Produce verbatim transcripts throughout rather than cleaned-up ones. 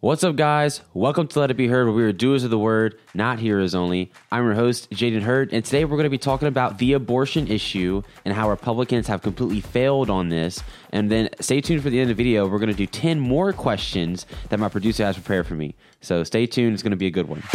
What's up, guys? Welcome to Let It Be Heard, where we are doers of the word, not hearers only. I'm your host, Jaden Hurd, and today we're going to be talking about the abortion issue and how Republicans have completely failed on this. And then stay tuned for the end of the video. We're going to do ten more questions that my producer has prepared for me. So stay tuned. It's going to be a good one.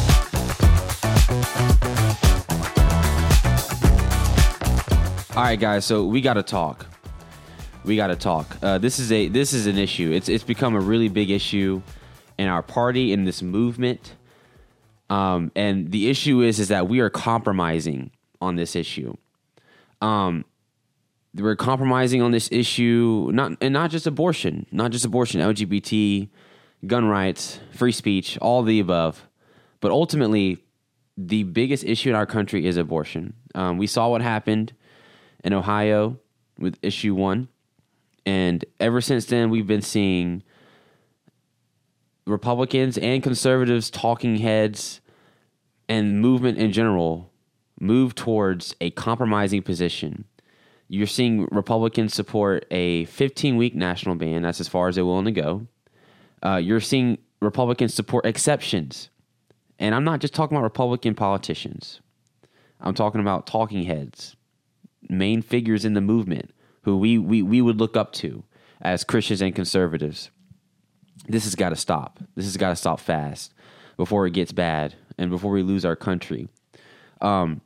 All right, guys. So we got to talk. We got to talk. Uh, this is a this is an issue. It's it's become a really big issue in our party, in this movement. Um, and the issue is is that we are compromising on this issue. Um, we're compromising on this issue, not and not just abortion, not just abortion, L G B T, gun rights, free speech, all the above. But ultimately, the biggest issue in our country is abortion. Um, we saw what happened in Ohio with issue one. And ever since then, we've been seeing Republicans and conservatives, talking heads, and movement in general move towards a compromising position. You're seeing Republicans support a fifteen-week national ban. That's as far as they're willing to go. Uh, you're seeing Republicans support exceptions. And I'm not just talking about Republican politicians. I'm talking about talking heads, main figures in the movement, who we, we, we would look up to as Christians and conservatives. This has got to stop. This has got to stop fast before it gets bad and before we lose our country. Um,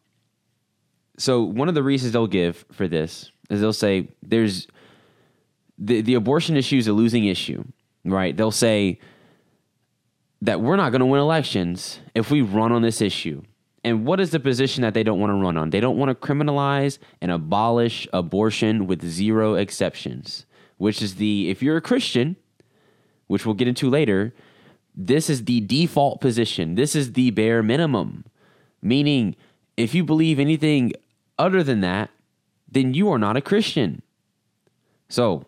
so one of the reasons they'll give for this is they'll say there's the, the abortion issue is a losing issue, right? They'll say that we're not going to win elections if we run on this issue. And what is the position that they don't want to run on? They don't want to criminalize and abolish abortion with zero exceptions, which is the, if you're a Christian, which we'll get into later, this is the default position. This is the bare minimum, meaning if you believe anything other than that, then you are not a Christian. So,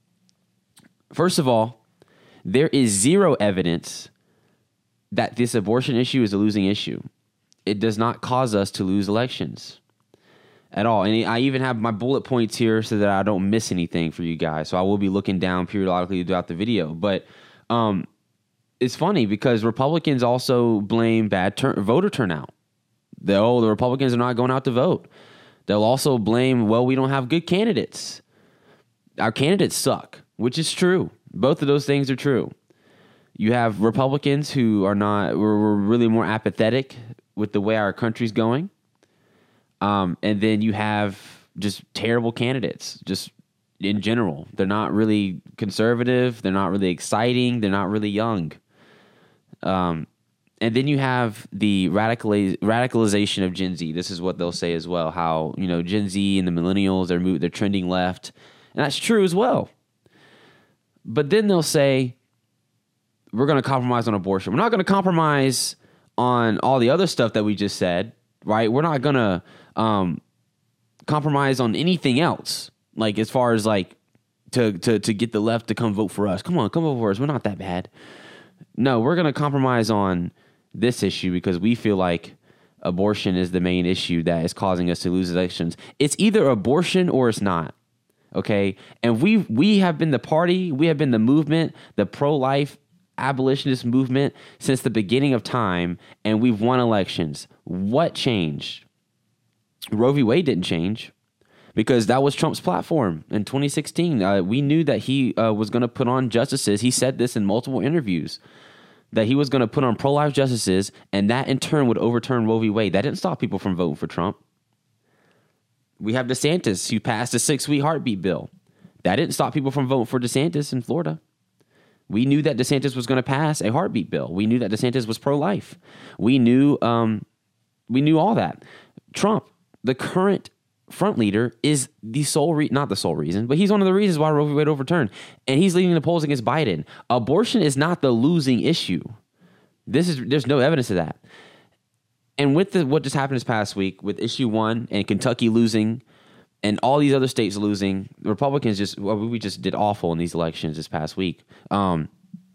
first of all, there is zero evidence that this abortion issue is a losing issue. It does not cause us to lose elections at all. And I even have my bullet points here so that I don't miss anything for you guys. So I will be looking down periodically throughout the video. But um, it's funny because Republicans also blame bad tur- voter turnout. They'll, oh, the Republicans are not going out to vote. They'll also blame, well, we don't have good candidates. Our candidates suck, which is true. Both of those things are true. You have Republicans who are not, we're, we're really more apathetic with the way our country's going. Um, and then you have just terrible candidates, just in general. They're not really conservative. They're not really exciting. They're not really young. Um, and then you have the radicaliz- radicalization of Gen Z. This is what they'll say as well, how, you know, Gen Z and the millennials, they're, mo- they're trending left. And that's true as well. But then they'll say, we're going to compromise on abortion. We're not going to compromise on all the other stuff that we just said, right? We're not going to um, compromise on anything else, like as far as like to, to, to get the left to come vote for us. Come on, come vote for us. We're not that bad. No, we're going to compromise on this issue because we feel like abortion is the main issue that is causing us to lose elections. It's either abortion or it's not, okay? And we we have been the party, we have been the movement, the pro-life abolitionist movement since the beginning of time, and we've won elections. What changed? Roe v. Wade didn't change because that was Trump's platform in twenty sixteen. Uh, we knew that he uh, was going to put on justices. He said this in multiple interviews, that he was going to put on pro-life justices, and that in turn would overturn Roe v. Wade. That didn't stop people from voting for Trump. We have DeSantis, who passed a six-week heartbeat bill. That didn't stop people from voting for DeSantis in Florida. We knew that DeSantis was going to pass a heartbeat bill. We knew that DeSantis was pro-life. We knew, um, we knew all that. Trump, the current front leader, is the sole re- not the sole reason, but he's one of the reasons why Roe v. Wade overturned, and he's leading the polls against Biden. Abortion is not the losing issue. This is there's no evidence of that. And with the, what just happened this past week with issue one and Kentucky losing, and all these other states losing, the Republicans just, well, we just did awful in these elections this past week. Um,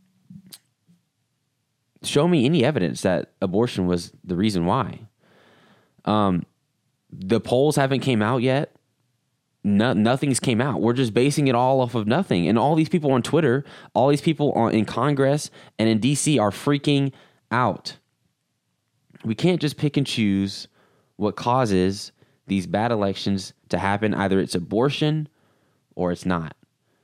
show me any evidence that abortion was the reason why. Um, the polls haven't came out yet. no, nothing's came out. We're just basing it all off of nothing. And all these people on Twitter, all these people on, in Congress and in D C are freaking out. We can't just pick and choose what causes these bad elections to happen. Either it's abortion or it's not.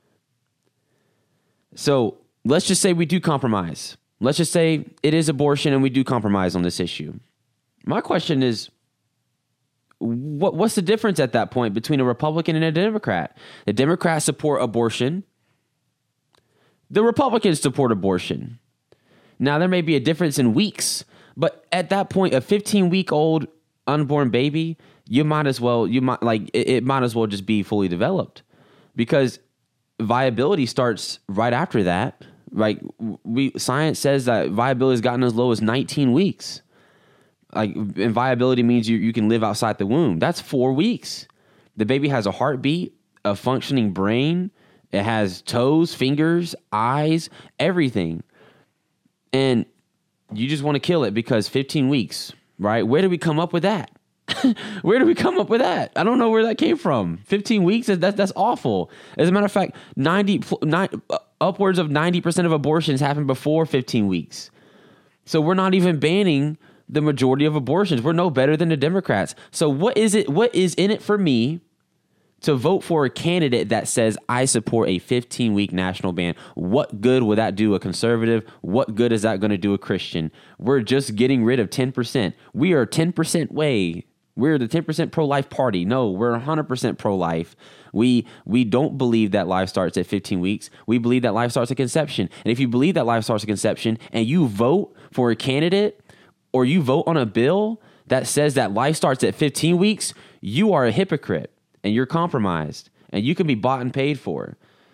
So let's just say we do compromise. Let's just say it is abortion and we do compromise on this issue. My question is, what what's the difference at that point between a Republican and a Democrat? The Democrats support abortion. The Republicans support abortion. Now, there may be a difference in weeks, but at that point, a fifteen-week-old unborn baby, you might as well, you might like it, it might as well just be fully developed, because viability starts right after that. Like we, science says that viability has gotten as low as nineteen weeks. Like, and viability means you, you can live outside the womb. That's four weeks. The baby has a heartbeat, a functioning brain. It has toes, fingers, eyes, everything. And you just want to kill it because fifteen weeks, right? Where did we come up with that? Where did we come up with that? I don't know where that came from. fifteen weeks, that's, that's awful. As a matter of fact, ninety, nine, upwards of ninety percent of abortions happen before fifteen weeks. So we're not even banning the majority of abortions. We're no better than the Democrats. So what is it? What is in it for me to vote for a candidate that says I support a fifteen-week national ban? What good would that do a conservative? What good is that going to do a Christian? We're just getting rid of ten percent. We are ten percent way. We're the ten percent pro-life party. No, we're one hundred percent pro-life. We we don't believe that life starts at fifteen weeks. We believe that life starts at conception. And if you believe that life starts at conception and you vote for a candidate or you vote on a bill that says that life starts at fifteen weeks, you are a hypocrite and you're compromised and you can be bought and paid for.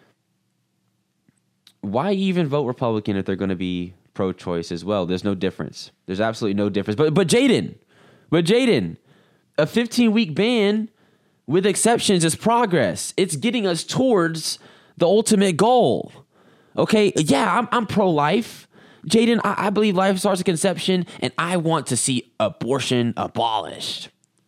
Why even vote Republican if they're going to be pro-choice as well? There's no difference. There's absolutely no difference. But but Jaden, but Jaden, a fifteen-week ban with exceptions is progress. It's getting us towards the ultimate goal. Okay, yeah, I'm, I'm pro-life. Jaden, I, I believe life starts at conception, and I want to see abortion abolished.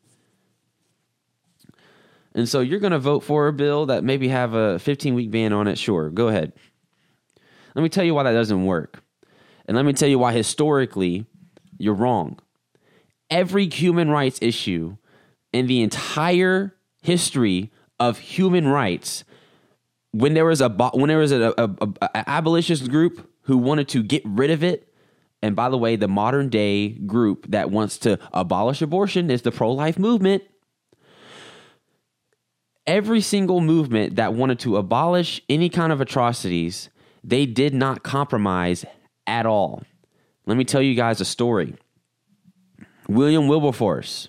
And so you're going to vote for a bill that maybe have a fifteen-week ban on it? Sure, go ahead. Let me tell you why that doesn't work. And let me tell you why historically you're wrong. Every human rights issue in the entire history of human rights, when there was a when there was a, a, a, a abolitionist group who wanted to get rid of it, and by the way, the modern day group that wants to abolish abortion is the pro-life movement. Every single movement that wanted to abolish any kind of atrocities, they did not compromise at all. Let me tell you guys a story. William Wilberforce.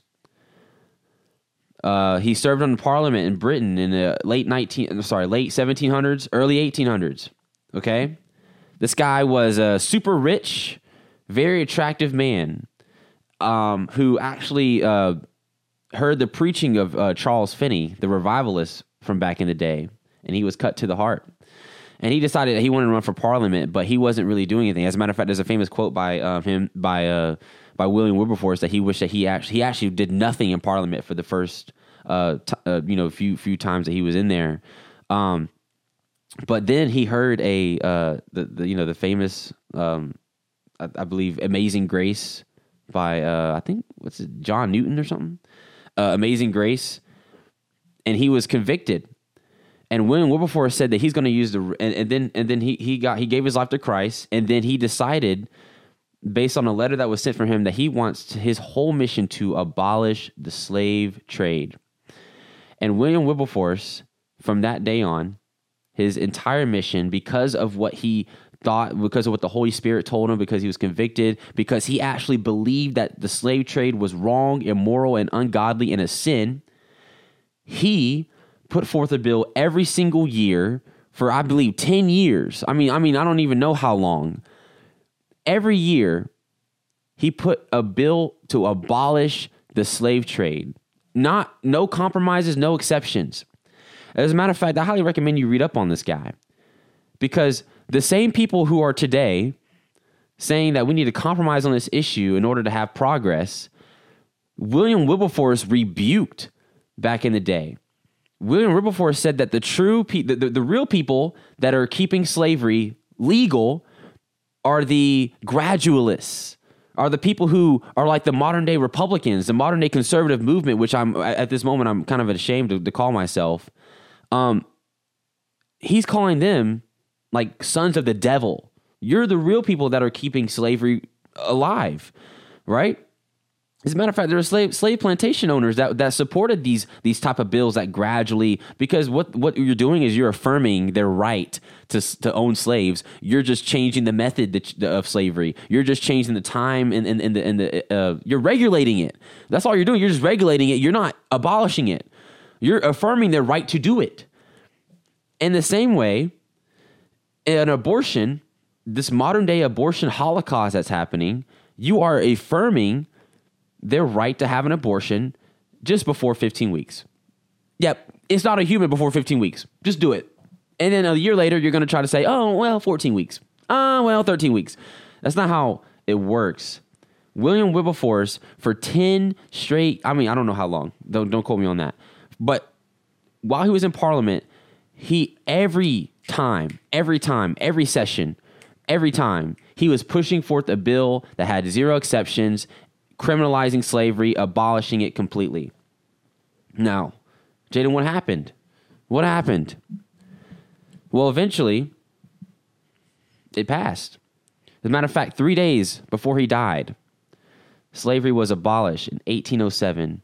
Uh, he served in Parliament in Britain in the late nineteen, sorry, late seventeen hundreds, early eighteen hundreds. Okay, this guy was a super rich, very attractive man, um, who actually uh, heard the preaching of uh, Charles Finney, the revivalist from back in the day, and he was cut to the heart. And he decided that he wanted to run for Parliament, but he wasn't really doing anything. As a matter of fact, there's a famous quote by uh, him by. Uh, by William Wilberforce that he wished that he actually he actually did nothing in Parliament for the first uh, t- uh you know few few times that he was in there, um, but then he heard a uh the, the you know the famous um I, I believe Amazing Grace by uh I think what's it John Newton or something, uh, Amazing Grace, and he was convicted. And William Wilberforce said that he's going to use the and, and then and then he he got he gave his life to Christ, and then he decided, based on a letter that was sent from him, that he wants to, his whole mission to abolish the slave trade. And William Wilberforce, from that day on, his entire mission, because of what he thought, because of what the Holy Spirit told him, because he was convicted, because he actually believed that the slave trade was wrong, immoral, and ungodly, and a sin, he put forth a bill every single year for, I believe, ten years. I mean, I mean, I don't even know how long. Every year, he put a bill to abolish the slave trade. Not, no compromises, no exceptions. As a matter of fact, I highly recommend you read up on this guy, because the same people who are today saying that we need to compromise on this issue in order to have progress, William Wilberforce rebuked back in the day. William Wilberforce said that the true pe- the, the, the real people that are keeping slavery legal are the gradualists, are the people who are like the modern day Republicans, the modern day conservative movement, which I'm at this moment I'm kind of ashamed to, to call myself. Um, he's calling them like sons of the devil. You're the real people that are keeping slavery alive, right? As a matter of fact, there are slave slave plantation owners that, that supported these these type of bills that gradually, because what, what you're doing is you're affirming their right to to own slaves. You're just changing the method that, of slavery. You're just changing the time and and, and the and the uh, you're regulating it. That's all you're doing. You're just regulating it. You're not abolishing it. You're affirming their right to do it. In the same way, an abortion, this modern day abortion holocaust that's happening, you are affirming their right to have an abortion just before fifteen weeks. Yep, it's not a human before fifteen weeks. Just do it. And then a year later, you're going to try to say, oh, well, fourteen weeks. Oh, well, thirteen weeks. That's not how it works. William Wilberforce, for ten straight, I mean, I don't know how long. Don't, don't quote me on that. But while he was in Parliament, he, every time, every time, every session, every time, he was pushing forth a bill that had zero exceptions, criminalizing slavery, abolishing it completely. Now, Jaden, what happened? What happened? Well, eventually, it passed. As a matter of fact, three days before he died, slavery was abolished in eighteen oh seven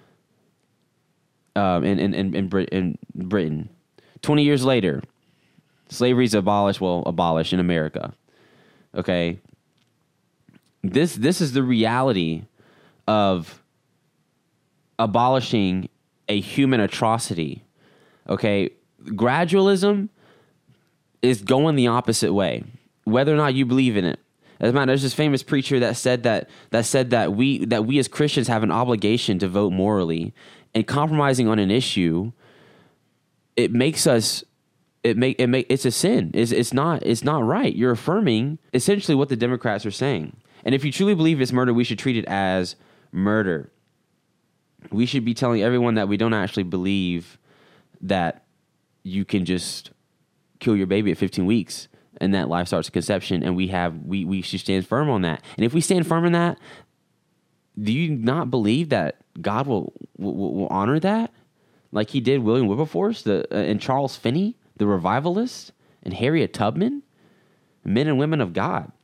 um, in, in, in, in, Brit- in Britain. twenty years later, slavery is abolished, well, abolished in America. Okay? This this is the reality of abolishing a human atrocity. Okay, gradualism is going the opposite way, whether or not you believe in it. As a matter, there's this famous preacher that said that that said that we that we as Christians have an obligation to vote morally, and compromising on an issue, it makes us. It make it make it's a sin. It's it's not it's not right. You're affirming essentially what the Democrats are saying. And if you truly believe it's murder, we should treat it as murder. We should be telling everyone that we don't actually believe that you can just kill your baby at fifteen weeks and that life starts conception. And we have we we should stand firm on that. And if we stand firm on that, do you not believe that God will will, will honor that, like He did William Wilberforce the uh, and Charles Finney, the revivalists, and Harriet Tubman, men and women of God?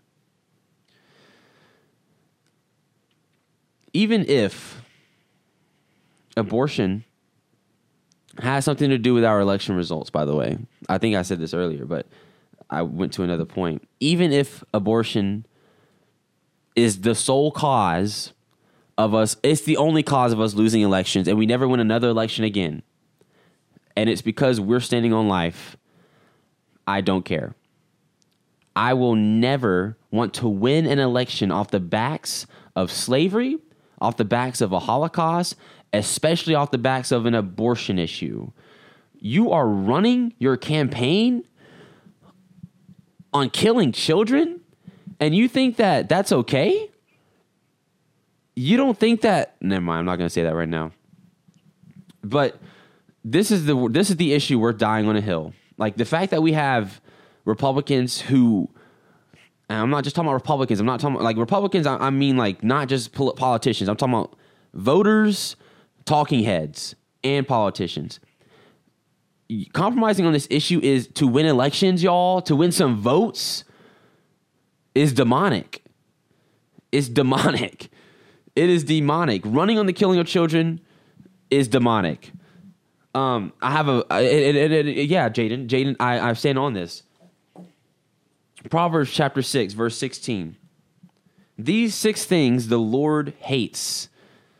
Even if abortion has something to do with our election results, by the way, I think I said this earlier, but I went to another point. Even if abortion is the sole cause of us, it's the only cause of us losing elections, and we never win another election again, and it's because we're standing on life, I don't care. I will never want to win an election off the backs of slavery, off the backs of a Holocaust, especially off the backs of an abortion issue. You are running your campaign on killing children, and you think that that's okay? You don't think that... Never mind, I'm not going to say that right now. But this is the this is the issue we're dying on a hill. Like, the fact that we have Republicans who... And I'm not just talking about Republicans. I'm not talking about, like, Republicans, I, I mean, like, not just pol- politicians. I'm talking about voters, talking heads, and politicians. Compromising on this issue is to win elections, y'all, to win some votes, is demonic. It's demonic. It is demonic. Running on the killing of children is demonic. Um, I have a, it, it, it, it, yeah, Jaden, Jaden, I, I stand on this. Proverbs chapter six, verse sixteen. These six things the Lord hates.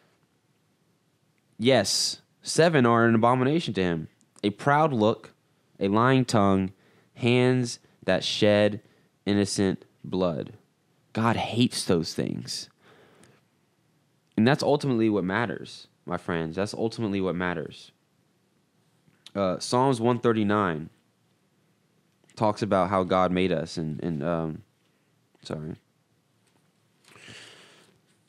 Yes, seven are an abomination to Him. A proud look, a lying tongue, hands that shed innocent blood. God hates those things. And that's ultimately what matters, my friends. That's ultimately what matters. Uh, Psalms one thirty-nine talks about how God made us, and, and um, sorry.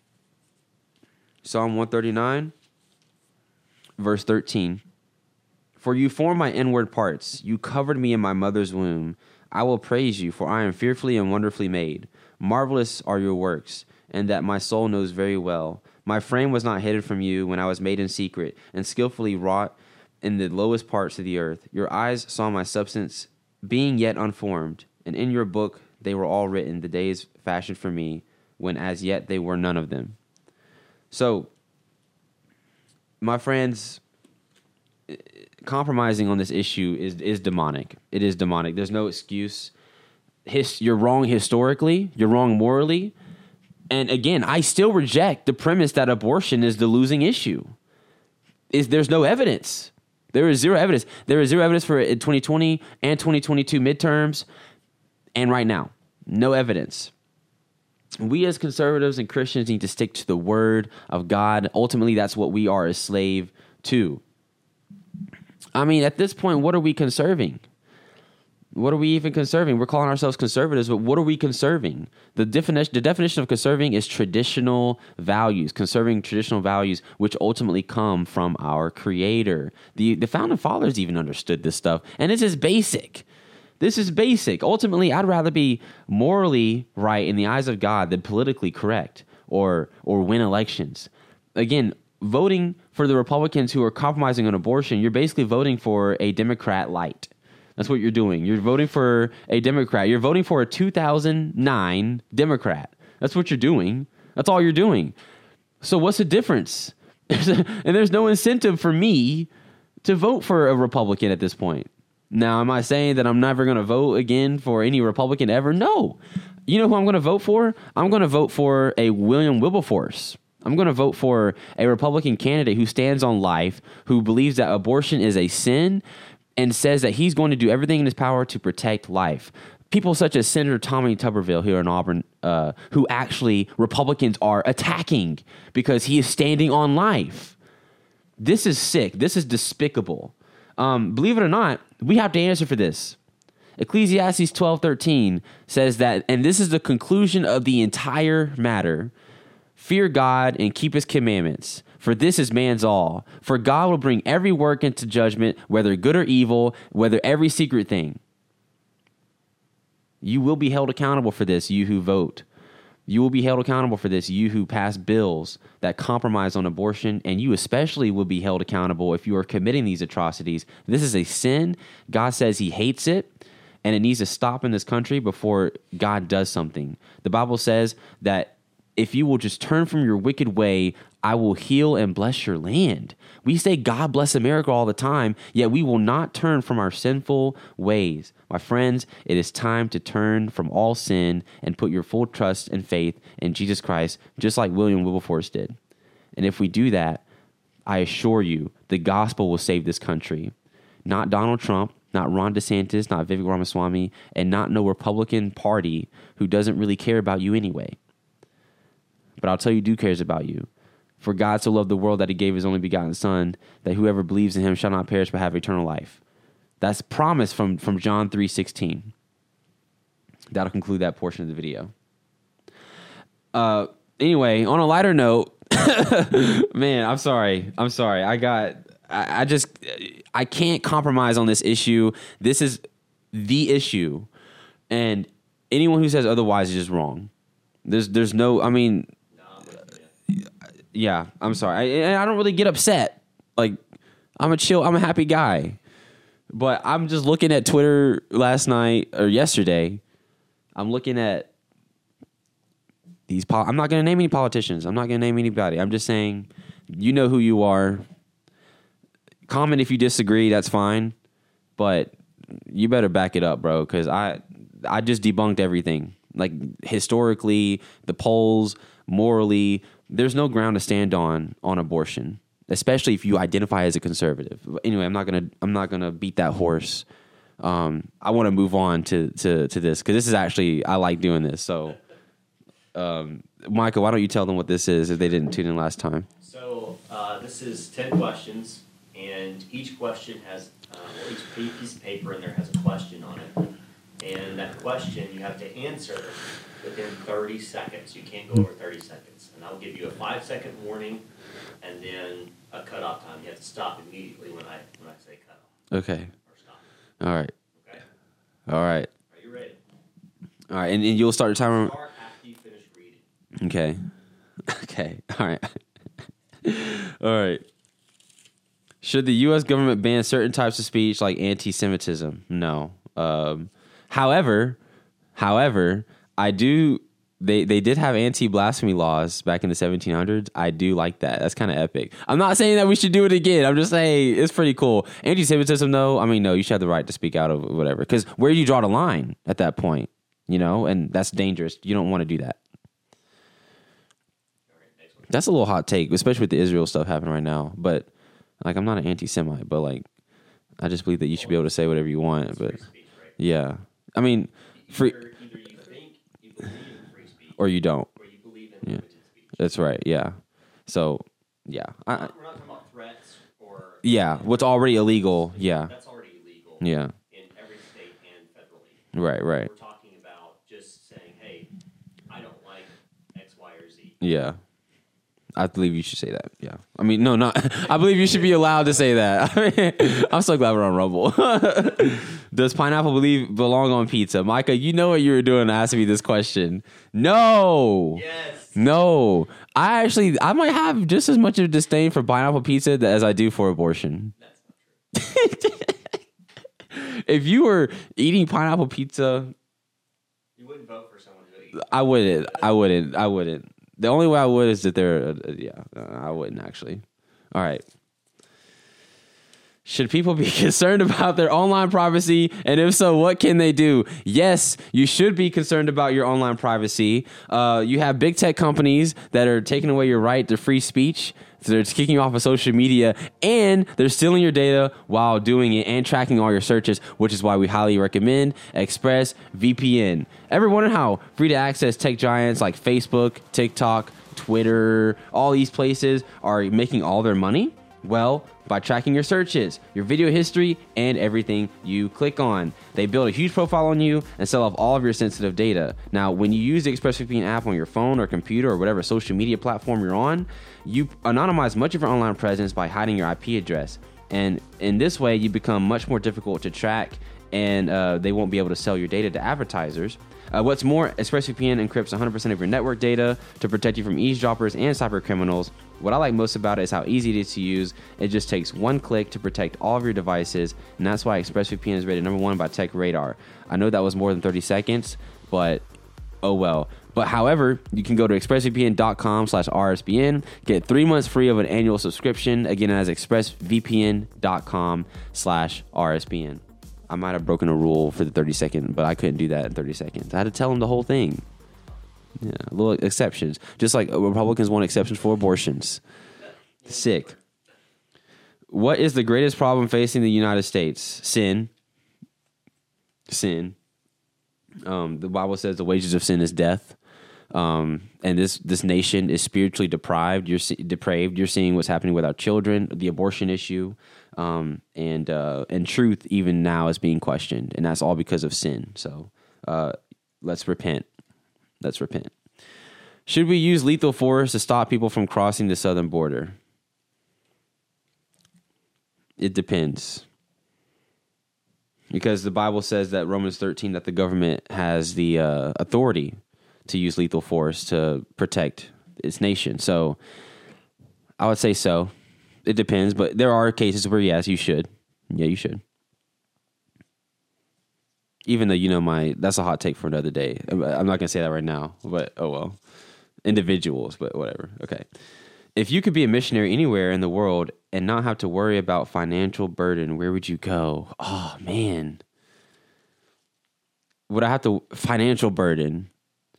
Psalm one thirty-nine, verse thirteen. For you formed my inward parts. You covered me in my mother's womb. I will praise you, for I am fearfully and wonderfully made. Marvelous are your works, and that my soul knows very well. My frame was not hidden from you when I was made in secret, and skillfully wrought in the lowest parts of the earth. Your eyes saw my substance, being yet unformed, and in your book they were all written, the days fashioned for me, when as yet they were none of them. So, my friends, compromising on this issue is is demonic. It is demonic. There's no excuse. His, you're wrong historically. You're wrong morally. And again, I still reject the premise that abortion is the losing issue. Is there's no evidence. There is zero evidence. There is zero evidence for it in twenty twenty and twenty twenty-two midterms, and right now, no evidence. We as conservatives and Christians need to stick to the word of God. Ultimately, that's what we are a slave to. I mean, at this point, what are we conserving? What are we even conserving? We're calling ourselves conservatives, but what are we conserving? The definition, the definition of conserving is traditional values, conserving traditional values, which ultimately come from our Creator. The, the Founding Fathers even understood this stuff, and this is basic. This is basic. Ultimately, I'd rather be morally right in the eyes of God than politically correct or or win elections. Again, voting for the Republicans who are compromising on abortion, you're basically voting for a Democrat light. That's what you're doing. You're voting for a Democrat. You're voting for a two thousand nine Democrat. That's what you're doing. That's all you're doing. So what's the difference? And there's no incentive for me to vote for a Republican at this point. Now, am I saying that I'm never going to vote again for any Republican ever? No. You know who I'm going to vote for? I'm going to vote for a William Wilberforce. I'm going to vote for a Republican candidate who stands on life, who believes that abortion is a sin, and says that he's going to do everything in his power to protect life. People such as Senator Tommy Tuberville here in Auburn, uh, who actually Republicans are attacking because he is standing on life. This is sick. This is despicable. Um, believe it or not, we have to answer for this. Ecclesiastes twelve thirteen says that, and this is the conclusion of the entire matter, fear God and keep his commandments, for this is man's all. For God will bring every work into judgment, whether good or evil, whether every secret thing. You will be held accountable for this, you who vote. You will be held accountable for this, you who pass bills that compromise on abortion, and you especially will be held accountable if you are committing these atrocities. This is a sin. God says he hates it, and it needs to stop in this country before God does something. The Bible says that if you will just turn from your wicked way, I will heal and bless your land. We say God bless America all the time, yet we will not turn from our sinful ways. My friends, it is time to turn from all sin and put your full trust and faith in Jesus Christ, just like William Wilberforce did. And if we do that, I assure you, the gospel will save this country. Not Donald Trump, not Ron DeSantis, not Vivek Ramaswamy, and not no Republican Party who doesn't really care about you anyway. But I'll tell you who do cares about you. For God so loved the world that he gave his only begotten Son, that whoever believes in him shall not perish but have eternal life. That's promise from, from John three sixteen. That'll conclude that portion of the video. Uh, anyway, on a lighter note, man, I'm sorry. I'm sorry. I got, I, I just, I can't compromise on this issue. This is the issue. And anyone who says otherwise is just wrong. There's, there's no, I mean, yeah, I'm sorry. I, I don't really get upset. Like, I'm a chill, I'm a happy guy. But I'm just looking at Twitter last night or yesterday. I'm looking at these. Pol- I'm not going to name any politicians. I'm not going to name anybody. I'm just saying, you know who you are. Comment if you disagree. That's fine. But you better back it up, bro, because I, I just debunked everything. Like, historically, the polls, morally, there's no ground to stand on on abortion, especially if you identify as a conservative. Anyway, I'm not gonna I'm not gonna beat that horse. Um, I want to move on to to to this because this is actually, I like doing this. So, um, Michael, why don't you tell them what this is if they didn't tune in last time? So uh, this is ten questions, and each question has uh, well, each piece of paper in there has a question on it, and that question you have to answer within thirty seconds. You can't go over thirty seconds. And I'll give you a five second warning and then a cutoff time. You have to stop immediately when I when I say cutoff. Okay. or stop. All right. Okay? All right. Are you ready? All right. And, and you'll start the timer. Start after you finish reading. Okay. Okay. All right. All right. Should the U S government ban certain types of speech like anti-Semitism? No. Um, however, however, I do. They they did have anti-blasphemy laws back in the seventeen hundreds. I do like that. That's kind of epic. I'm not saying that we should do it again. I'm just saying it's pretty cool. Anti-Semitism, though. I mean, no, you should have the right to speak out of whatever. Because where do you draw the line at that point? You know, and that's dangerous. You don't want to do that. That's a little hot take, especially with the Israel stuff happening right now. But like, I'm not an anti-Semite, but like, I just believe that you should be able to say whatever you want. But Free speech, right? yeah, I mean, free Either, either you think you believe in free speech, or you don't. or you believe in Yeah. limited speech. That's right. Yeah. So yeah, I, We're not talking about threats or yeah. What's already illegal? Yeah. That's already illegal. Yeah. In every state and federally. Right. Right. We're talking about just saying, "Hey, I don't like X, Y, or Z." Yeah. I believe you should say that. Yeah. I mean, no, not. I believe you should be allowed to say that. I'm so glad we're on Rumble. Does pineapple believe belong on pizza? Micah, you know what you were doing asking me this question. No. Yes. No. I actually, I might have just as much of a disdain for pineapple pizza as I do for abortion. That's not true. If you were eating pineapple pizza, You wouldn't vote for someone who eats. I wouldn't. I wouldn't. I wouldn't. The only way I would is that they're, uh, yeah, uh, I wouldn't actually. All right. Should people be concerned about their online privacy? And if so, what can they do? Yes, you should be concerned about your online privacy. Uh, you have big tech companies that are taking away your right to free speech. So they're kicking you off of social media, and they're stealing your data while doing it and tracking all your searches, which is why we highly recommend ExpressVPN. Ever wonder how free to access tech giants like Facebook, TikTok, Twitter, all these places are making all their money? Well, by tracking your searches, your video history, and everything you click on. They build a huge profile on you and sell off all of your sensitive data. Now, when you use the ExpressVPN app on your phone or computer or whatever social media platform you're on, you anonymize much of your online presence by hiding your I P address. And in this way, you become much more difficult to track, and uh, they won't be able to sell your data to advertisers. Uh, what's more, ExpressVPN encrypts one hundred percent of your network data to protect you from eavesdroppers and cyber criminals. What I like most about it is how easy it is to use. It just takes one click to protect all of your devices, and that's why ExpressVPN is rated number one by TechRadar. I know that was more than thirty seconds, but oh well. But however, you can go to expressvpn.com slash RSBN, get three months free of an annual subscription. Again, as expressvpn.com slash RSBN. I might have broken a rule for the thirty second, but I couldn't do that in thirty seconds. I had to tell them the whole thing. Yeah, little exceptions. Just like Republicans want exceptions for abortions. Sick. What is the greatest problem facing the United States? Sin. Sin. Um, the Bible says the wages of sin is death. Um, and this this nation is spiritually deprived. You're see, depraved. You're seeing what's happening with our children, the abortion issue, um, and uh, and truth even now is being questioned, and that's all because of sin. So uh, let's repent. Let's repent. Should we use lethal force to stop people from crossing the southern border? It depends. Because the Bible says that Romans thirteen that the government has the uh, authority to use lethal force to protect its nation. So I would say so. It depends, but there are cases where yes, you should. Yeah, you should. Even though, you know, my that's a hot take for another day. I'm not going to say that right now, but oh well. Individuals, but whatever. Okay. If you could be a missionary anywhere in the world and not have to worry about financial burden, where would you go? Oh, man. Would I have to financial burden?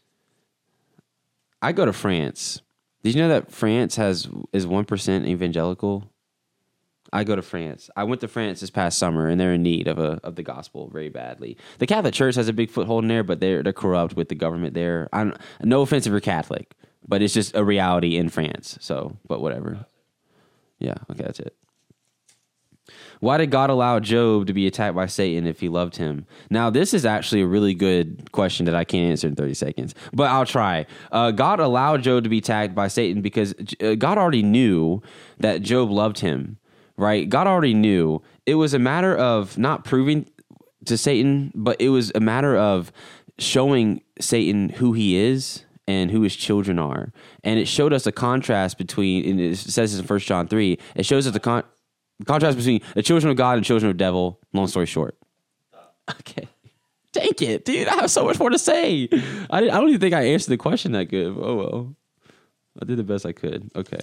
I go to France. Did you know that France has is one percent evangelical? I go to France. I went to France this past summer, and they're in need of a of the gospel very badly. The Catholic Church has a big foothold in there, but they're they're corrupt with the government there. I'm, no offense if you're Catholic, but it's just a reality in France. So, but whatever. Yeah, okay, that's it. Why did God allow Job to be attacked by Satan if he loved him? Now, this is actually a really good question that I can't answer in thirty seconds, but I'll try. Uh, God allowed Job to be attacked by Satan because uh, God already knew that Job loved him. right? God already knew. It was a matter of not proving to Satan, but it was a matter of showing Satan who he is and who his children are. And it showed us a contrast between, and it says this in First John three, it shows us the con- contrast between the children of God and children of the devil. Long story short. Okay. Take it, dude. I have so much more to say. I, I don't even think I answered the question that good. Oh, well. I did the best I could. Okay.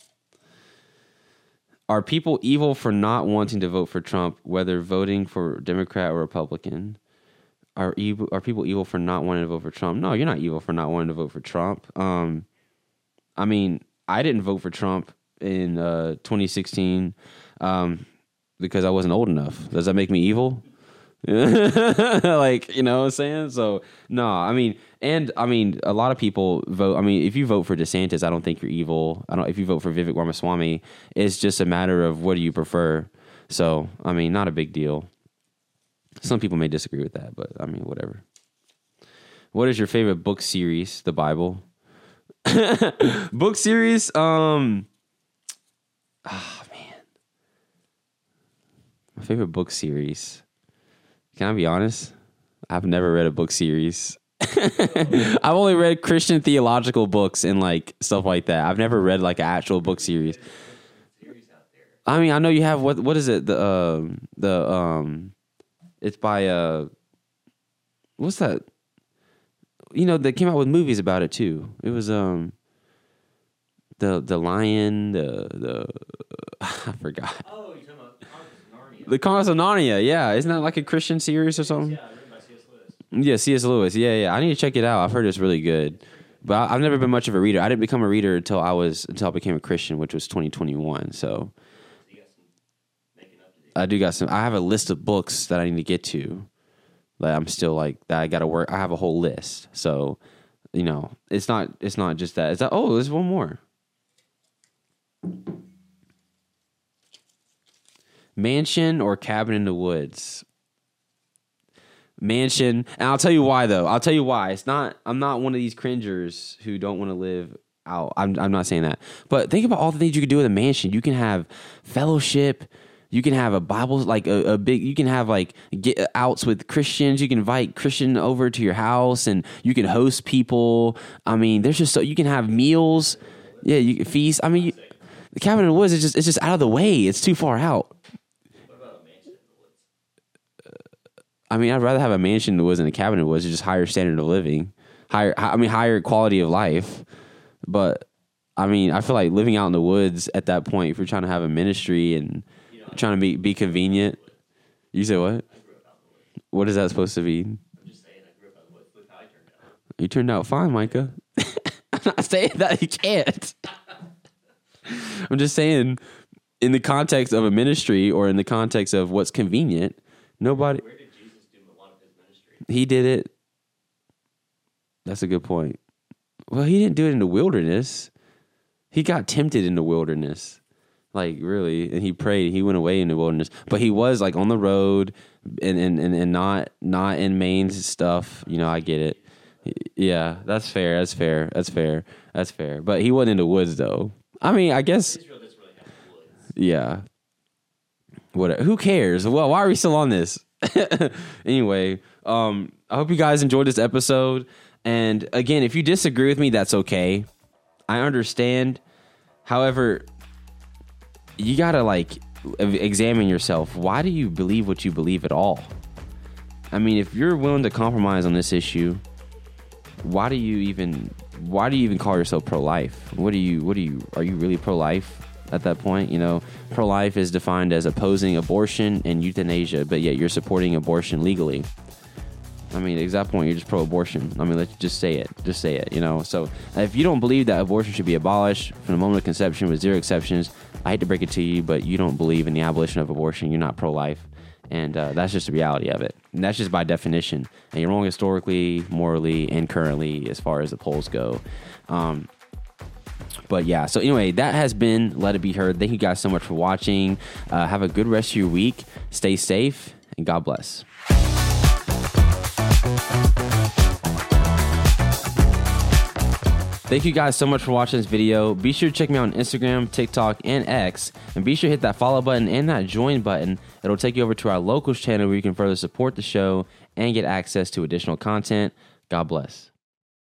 Are people evil for not wanting to vote for Trump, whether voting for Democrat or Republican? Are evil? Are people evil for not wanting to vote for Trump? No, you're not evil for not wanting to vote for Trump. Um, I mean, I didn't vote for Trump in uh, twenty sixteen um, because I wasn't old enough. Does that make me evil? Like, you know what I'm saying? So, no, I mean, and I mean, a lot of people vote. I mean, if you vote for DeSantis, I don't think you're evil. I don't. If you vote for Vivek Ramaswamy, it's just a matter of what do you prefer. So, I mean, not a big deal. Some people may disagree with that, but I mean, whatever. What is your favorite book series? The Bible. Book series? Um, ah, oh, man. My favorite book series. Can I be honest? I've never read a book series. I've only read Christian theological books and like stuff like that. I've never read like an actual book series. I mean, I know you have what? What is it? The uh, the um, it's by uh, what's that? You know, they came out with movies about it too. It was um, the the lion, the the I forgot. Oh, you're talking about Chronicles of Narnia. The Chronicles of Narnia, yeah. Isn't that like a Christian series or something? Yeah, written by C S Lewis. Yeah, C S Lewis. Yeah, yeah. I need to check it out. I've heard it's really good. But I, I've never been much of a reader. I didn't become a reader until I was until I became a Christian, which was twenty twenty-one. So You got some making up to do. I do got some. I have a list of books that I need to get to. Like I'm still like that. I got to work. I have a whole list. So, you know, it's not. It's not just that. It's that. Oh, there's one more. Mansion or cabin in the woods? Mansion. And I'll tell you why, though. I'll tell you why. It's not, I'm not one of these cringers who don't want to live out. I'm, I'm not saying that. But think about all the things you can do with a mansion. You can have fellowship. You can have a Bible, like a, a big, you can have like get outs with Christians. You can invite Christian over to your house and you can host people. I mean, there's just so, you can have meals. Yeah, you can feast. I mean, you, the cabin in the woods is just, it's just out of the way. It's too far out. I mean, I'd rather have a mansion in the woods than a cabin in the woods. It's just higher standard of living, higher. I mean, higher quality of life. But I mean, I feel like living out in the woods at that point, if you're trying to have a ministry and you know, trying to be be convenient. You say what? What is that supposed to be? I'm just saying, I grew up out the woods. Look how I turned out. You turned out fine, Micah. I'm not saying that you can't. I'm just saying, in the context of a ministry or in the context of what's convenient, nobody. Where did Jesus do a lot of his ministry? He did it. That's a good point. Well, he didn't do it in the wilderness. He got tempted in the wilderness. Like, really. And he prayed. He went away in the wilderness. But he was, like, on the road and, and, and, and not not in main stuff. You know, I get it. Yeah, that's fair. That's fair. That's fair. That's fair. But he wasn't in the woods, though. I mean, I guess. Israel doesn't really have woods. Yeah. What? Who cares? Well, why are we still on this? Anyway, um, I hope you guys enjoyed this episode. And again, if you disagree with me, that's okay. I understand. However, you gotta like examine yourself. Why do you believe what you believe at all? I mean, if you're willing to compromise on this issue, why do you even? Why do you even call yourself pro-life? What do you? What do you? Are you really pro-life? At that point, you know, pro-life is defined as opposing abortion and euthanasia, but yet you're supporting abortion legally. I mean, at that point, you're just pro-abortion. I mean, let's just say it. Just say it, you know. So if you don't believe that abortion should be abolished from the moment of conception with zero exceptions, I hate to break it to you, but you don't believe in the abolition of abortion. You're not pro-life. And uh, that's just the reality of it. And that's just by definition. And you're wrong historically, morally, and currently as far as the polls go. Um But yeah, so anyway, that has been Let It Be Heard. Thank you guys so much for watching. Uh, have a good rest of your week. Stay safe, and God bless. Thank you guys so much for watching this video. Be sure to check me out on Instagram, TikTok, and X. And be sure to hit that follow button and that join button. It'll take you over to our locals channel where you can further support the show and get access to additional content. God bless.